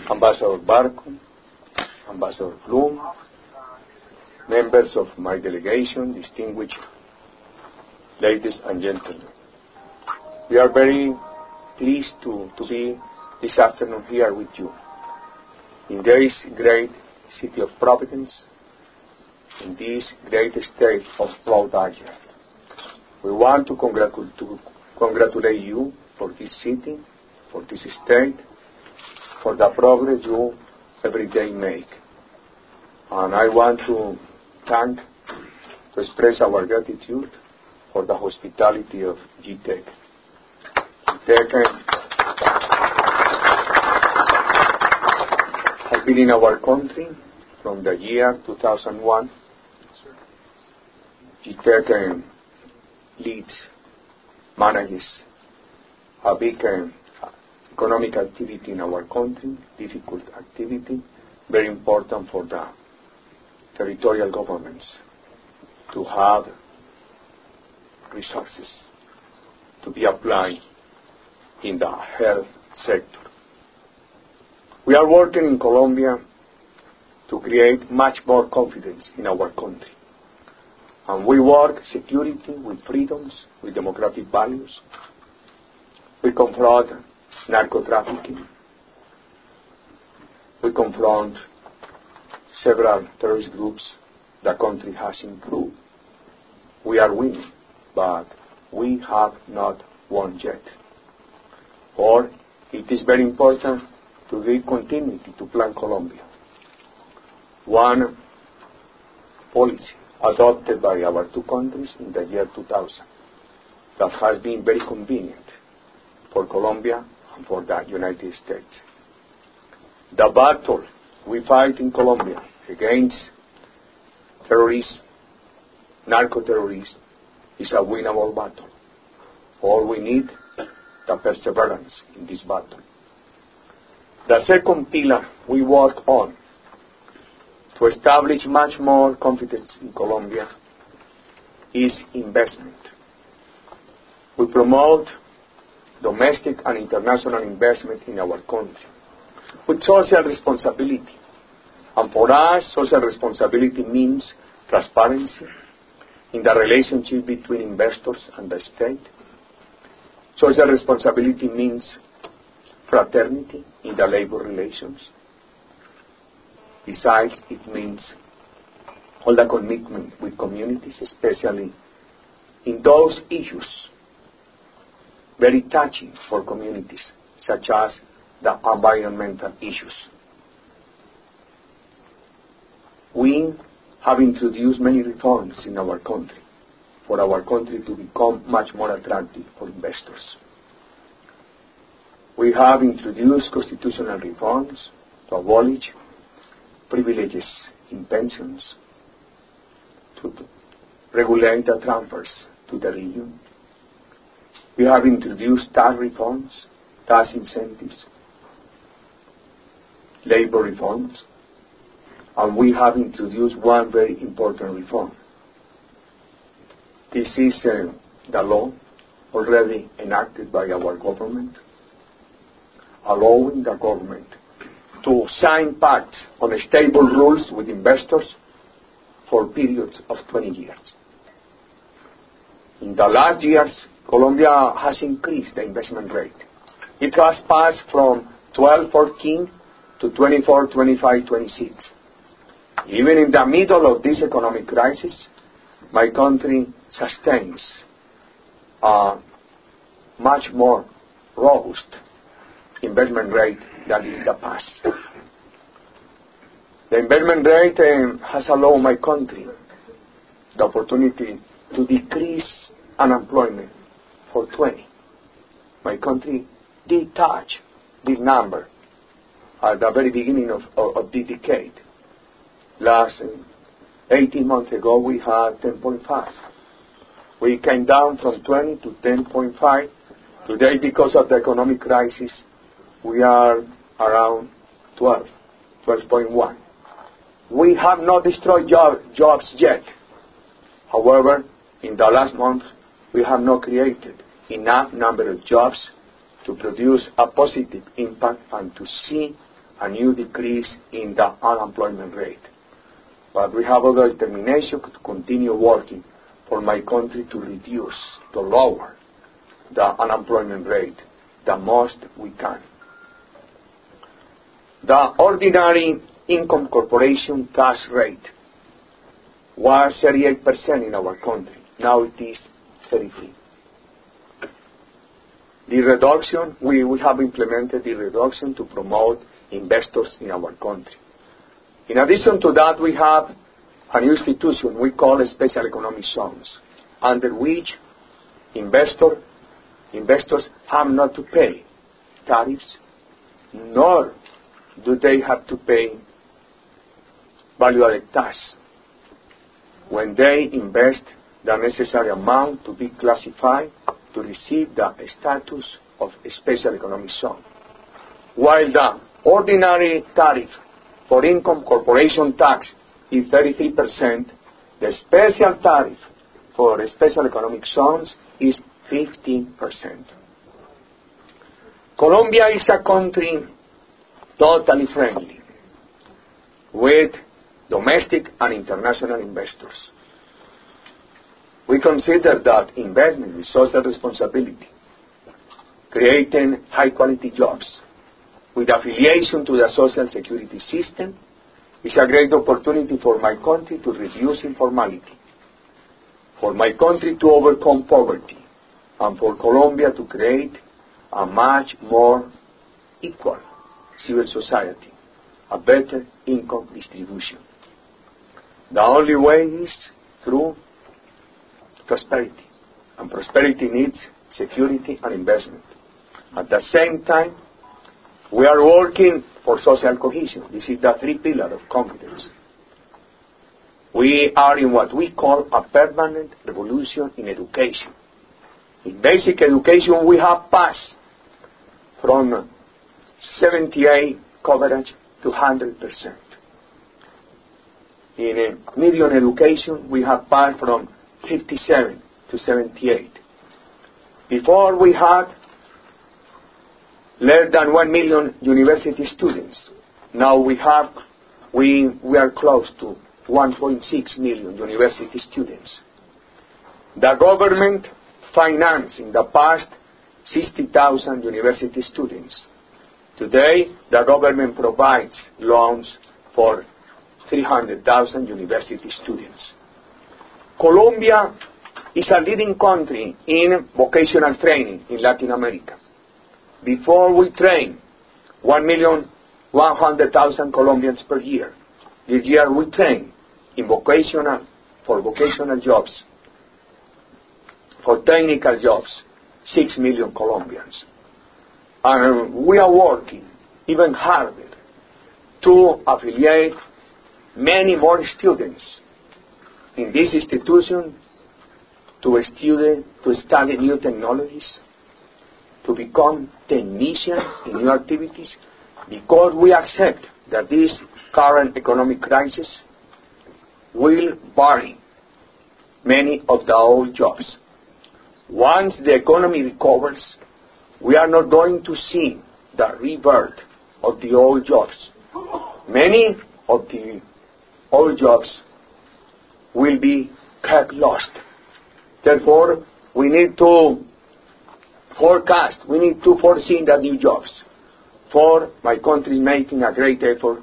Ambassador Barco, Ambassador Blum, members of my delegation, distinguished ladies and gentlemen. We are very pleased to be this afternoon here with you in this great city of Providence, in this great state of Rhode Island. We want to congratulate you for this city, for this state, for the progress you every day make. And I want to express our gratitude for the hospitality of GTEC. GTEC has been in our country from the year 2001. GTEC leads, manages a big economic activity in our country, difficult activity, very important for the territorial governments to have resources to be applied in the health sector. We are working in Colombia to create much more confidence in our country. And we work security with freedoms, with democratic values. We confront narco-trafficking. We confront several terrorist groups the country has improved. We are winning, but we have not won yet. Or it is very important to give continuity to Plan Colombia. One policy adopted by our two countries in the year 2000 that has been very convenient for Colombia and for the United States. The battle we fight in Colombia against terrorism, narco-terrorism, is a winnable battle. All we need the perseverance in this battle. The second pillar we work on to establish much more confidence in Colombia is investment. We promote domestic and international investment in our country with social responsibility. And for us, social responsibility means transparency in the relationship between investors and the state. Social responsibility means fraternity in the labor relations. Besides, it means all the commitment with communities, especially in those issues very touching for communities, such as the environmental issues. We have introduced many reforms in our country for our country to become much more attractive for investors. We have introduced constitutional reforms to abolish privileges in pensions, to regulate the transfers to the region. We have introduced tax reforms, tax incentives, labor reforms, and we have introduced one very important reform. This is the law already enacted by our government, allowing the government to sign pacts on stable rules with investors for periods of 20 years. In the last years, Colombia has increased the investment rate. It has passed from 12-14 to 24-25-26. Even in the middle of this economic crisis, my country sustains a much more robust investment rate than in the past. The investment rate has allowed my country the opportunity to decrease unemployment for 20. My country did touch this number at the very beginning of the decade. Last 18 months ago, we had 10.5. We came down from 20 to 10.5. Today, because of the economic crisis, we are around 12.1. We have not destroyed jobs yet. However, in the last month, we have not created enough number of jobs to produce a positive impact and to see a new decrease in the unemployment rate. But we have other determination to continue working for my country to lower the unemployment rate the most we can. The ordinary income corporation tax rate was 38% in our country. Now it is 33%. The reduction, we have implemented the reduction to promote investors in our country. In addition to that, we have an institution we call special economic zones, under which investors have not to pay tariffs, nor do they have to pay value-added tax when they invest the necessary amount to be classified to receive the status of a special economic zone. While the ordinary tariff for income corporation tax is 33%, the special tariff for special economic zones is 15%. Colombia is a country totally friendly with domestic and international investors. We consider that investment with social responsibility, creating high-quality jobs with affiliation to the social security system, is a great opportunity for my country to reduce informality, for my country to overcome poverty, and for Colombia to create a much more equal civil society, a better income distribution. The only way is through prosperity, and prosperity needs security and investment. At the same time, we are working for social cohesion. This is the three pillars of confidence. We are in what we call a permanent revolution in education. In basic education, we have passed from 78 coverage to 100%. In medium education, we have passed from 57 to 78. Before we had less than 1 million university students. Now we are close to 1.6 million university students. The government financed in the past 60,000 university students. Today, the government provides loans for 300,000 university students. Colombia is a leading country in vocational training in Latin America. Before we train 1,100,000 Colombians per year. This year we train for vocational jobs, for technical jobs, 6 million Colombians. And we are working even harder to affiliate many more students in this institution to study new technologies, to become technicians in new activities, because we accept that this current economic crisis will bury many of the old jobs. Once the economy recovers, we are not going to see the rebirth of the old jobs. Many of the old jobs will be kept lost. Therefore, we need to forecast, we need to foresee the new jobs. For my country making a great effort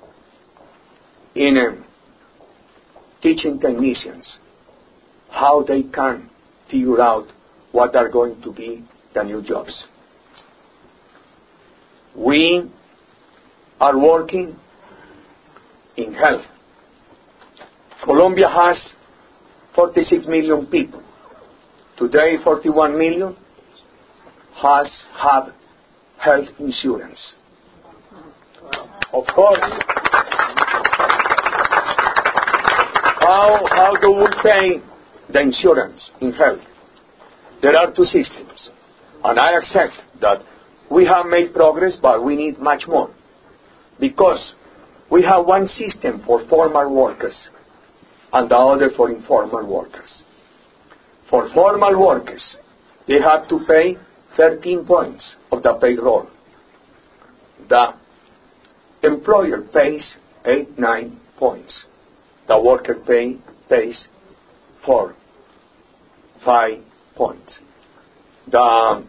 in teaching technicians how they can figure out what are going to be the new jobs. We are working in health. Colombia has 46 million people. Today, 41 million have health insurance. Of course, how do we pay the insurance in health? There are two systems, and I accept that we have made progress, but we need much more, because we have one system for formal workers and the other for informal workers. For formal workers, they have to pay 13 points of the payroll. The employer pays 8-9 points. The worker pays 4-5 points. The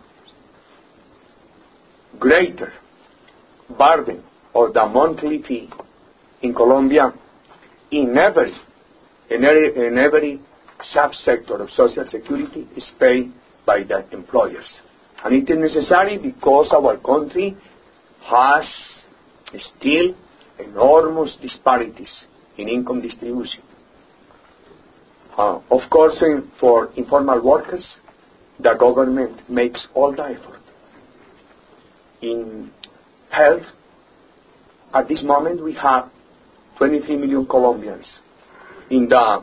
greater burden or the monthly fee in Colombia in every subsector of Social Security is paid by the employers. And it is necessary because our country has still enormous disparities in income distribution. Of course, for informal workers, the government makes all the effort. In health, at this moment we have 23 million Colombians in the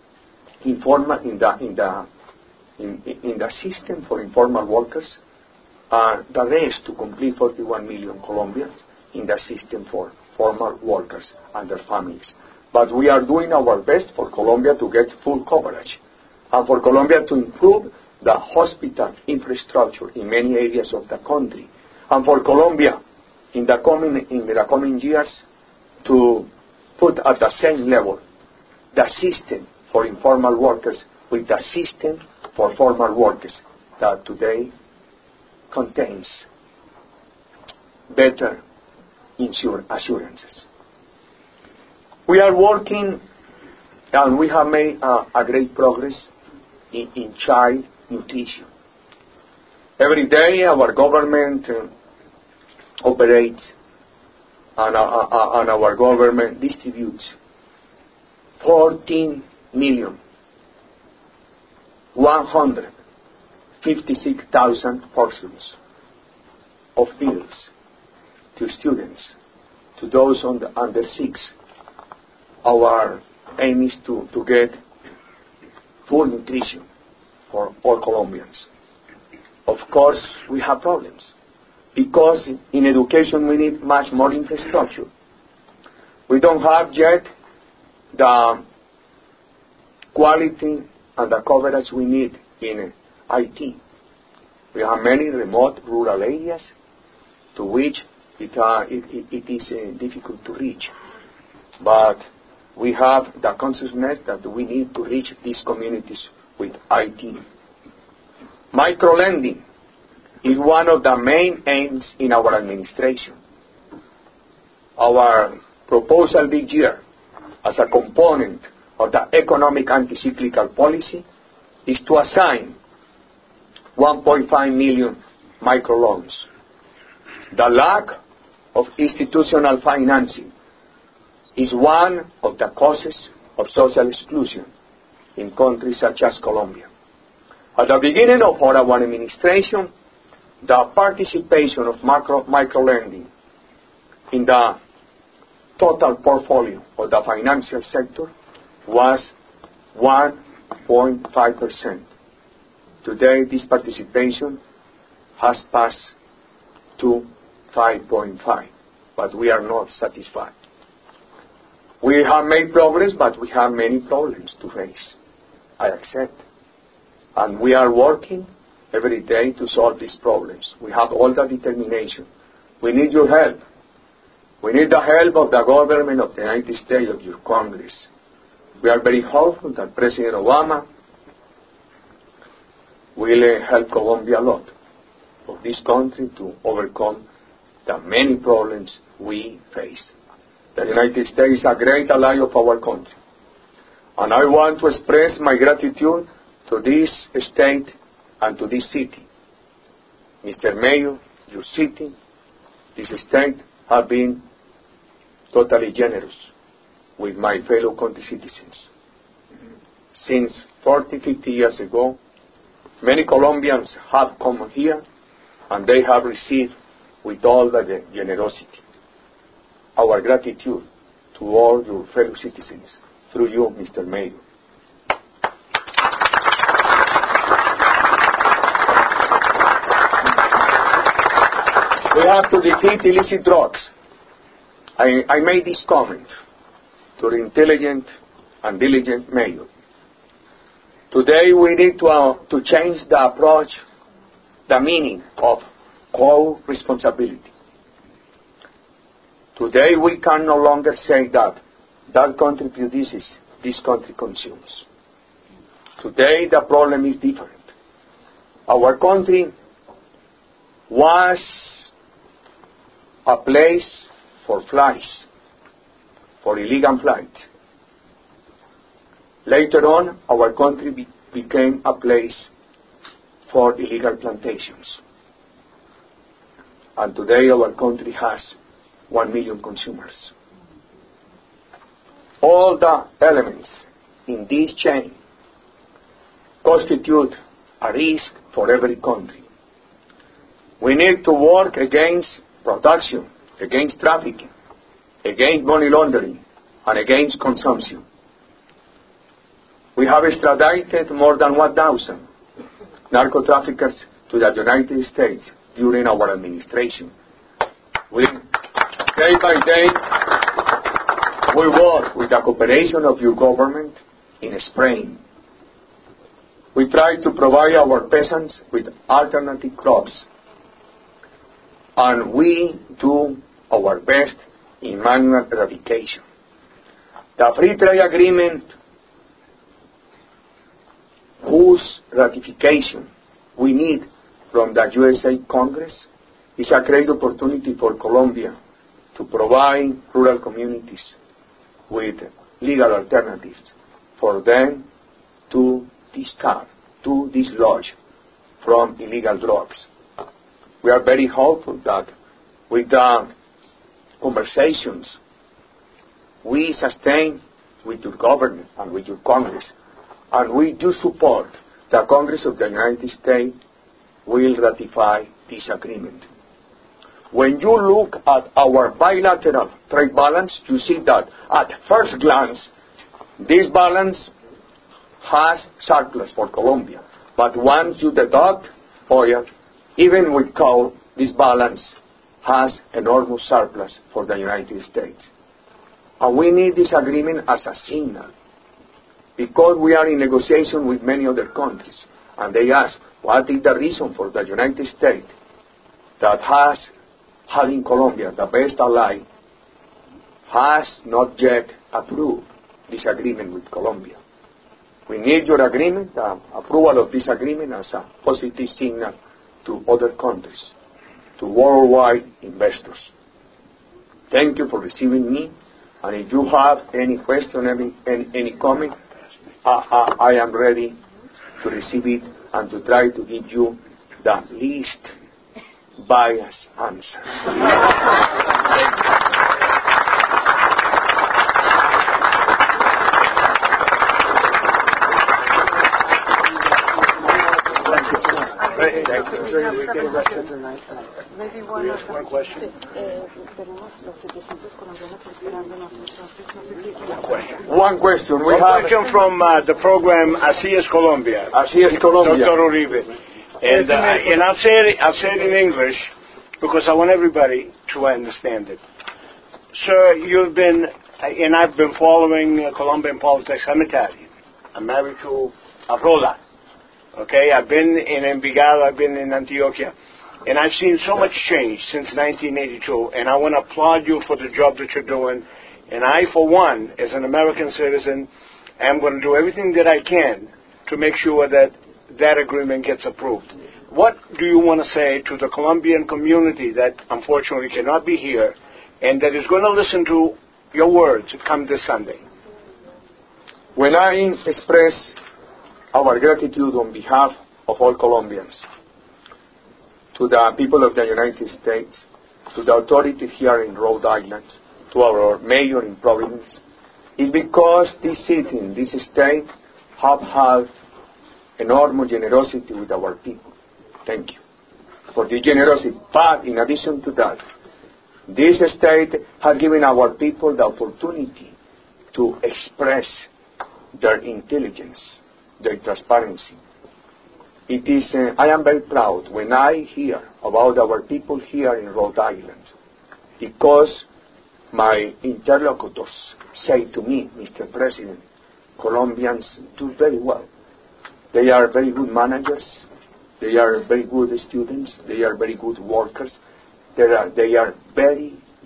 system for informal workers, and the rest to complete 41 million Colombians in the system for formal workers and their families. But we are doing our best for Colombia to get full coverage, and for Colombia to improve the hospital infrastructure in many areas of the country, and for Colombia in the coming years to put at the same level the system for informal workers with the system for formal workers that today contains better assurances. We are working and we have made a great progress in child nutrition. Every day our government operates and our government distributes 14,156,000 portions of meals to students, to those under 6. Our aim is to get full nutrition for all Colombians. Of course, we have problems, because in education we need much more infrastructure. We don't have yet the quality and the coverage we need in IT. We have many remote rural areas to which it is difficult to reach. But we have the consciousness that we need to reach these communities with IT. Microlending is one of the main aims in our administration. Our proposal this year, as a component of the economic anti-cyclical policy, is to assign 1.5 million microloans. The lack of institutional financing is one of the causes of social exclusion in countries such as Colombia. At the beginning of our administration, the participation of microlending in the total portfolio of the financial sector was 1.5%. Today, this participation has passed to 5.5%, but we are not satisfied. We have made progress, but we have many problems to face. I accept. And we are working every day to solve these problems. We have all the determination. We need your help. We need the help of the government of the United States, of your Congress. We are very hopeful that President Obama will help Colombia a lot, of this country, to overcome the many problems we face. The United States is a great ally of our country. And I want to express my gratitude to this state and to this city. Mr. Mayor, your city, this state have been totally generous with my fellow country citizens. Since 40, 50 years ago, many Colombians have come here and they have received with all the generosity. Our gratitude to all your fellow citizens, through you, Mr. Mayor. We have to defeat illicit drugs. I made this comment to the intelligent and diligent mayor. Today we need to change the approach, the meaning of co-responsibility. Today we can no longer say that that country produces, this country consumes. Today the problem is different. Our country was a place for flights, for illegal flights. Later on, our country became a place for illegal plantations. And today our country has 1 million consumers. All the elements in this chain constitute a risk for every country. We need to work against production, against trafficking, against money laundering, and against consumption. We have extradited more than 1,000 narco-traffickers to the United States during our administration. Day by day, we work with the cooperation of your government in spraying. We try to provide our peasants with alternative crops. And we do our best in manual eradication. The free trade agreement, whose ratification we need from the USA Congress, is a great opportunity for Colombia to provide rural communities with legal alternatives for them to discard, to dislodge from illegal drugs. We are very hopeful that with the conversations we sustain with your government and with your Congress, and we do support the Congress of the United States, will ratify this agreement. When you look at our bilateral trade balance, you see that at first glance, this balance has surplus for Colombia. But once you deduct oil, even with coal, this balance has enormous surplus for the United States. And we need this agreement as a signal, because we are in negotiation with many other countries, and they ask, what is the reason for the United States that has had in Colombia, the best ally, has not yet approved this agreement with Colombia? We need your agreement, the approval of this agreement, as a positive signal to other countries, to worldwide investors. Thank you for receiving me, and if you have any question, any comment, I am ready to receive it and to try to give you the least biased answer. Maybe one question. One question. We One have question from the program Así es Colombia. Así es Colombia. Dr. Uribe. And I'll say it in English because I want everybody to understand it. Sir, you've been, and I've been following Colombian politics. I'm Italian. I'm married to Arola. Okay, I've been in Envigado, I've been in Antioquia, and I've seen so much change since 1982, and I want to applaud you for the job that you're doing. And I, for one, as an American citizen, am going to do everything that I can to make sure that that agreement gets approved. What do you want to say to the Colombian community that unfortunately cannot be here and that is going to listen to your words come this Sunday? When I express our gratitude on behalf of all Colombians to the people of the United States, to the authorities here in Rhode Island, to our mayor in Providence, is because this city, this state, have had enormous generosity with our people. Thank you for the generosity. But in addition to that, this state has given our people the opportunity to express their intelligence, their transparency. It is, I am very proud when I hear about our people here in Rhode Island, because my interlocutors say to me, Mr. President, Colombians do very well. They are very good managers, they are very good students, they are very good workers, they are very,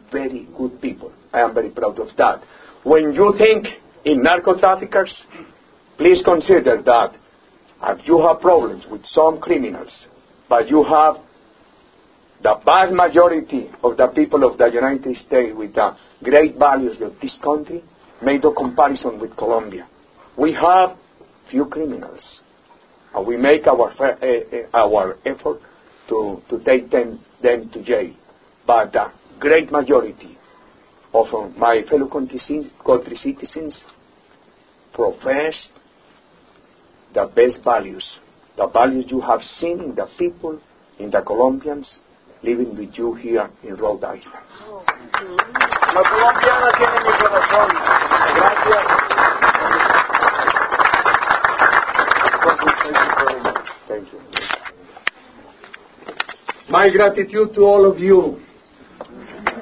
very good people. I am very proud of that. When you think in narco-traffickers, please consider that if you have problems with some criminals, but you have the vast majority of the people of the United States with the great values of this country, make the comparison with Colombia. We have few criminals, and we make our effort to take them to jail. But the great majority of my fellow country citizens profess the best values, the values you have seen in the people, in the Colombians living with you here in Rhode Island. Los colombianos tienen mi corazón. Gracias. Thank you. My gratitude to all of you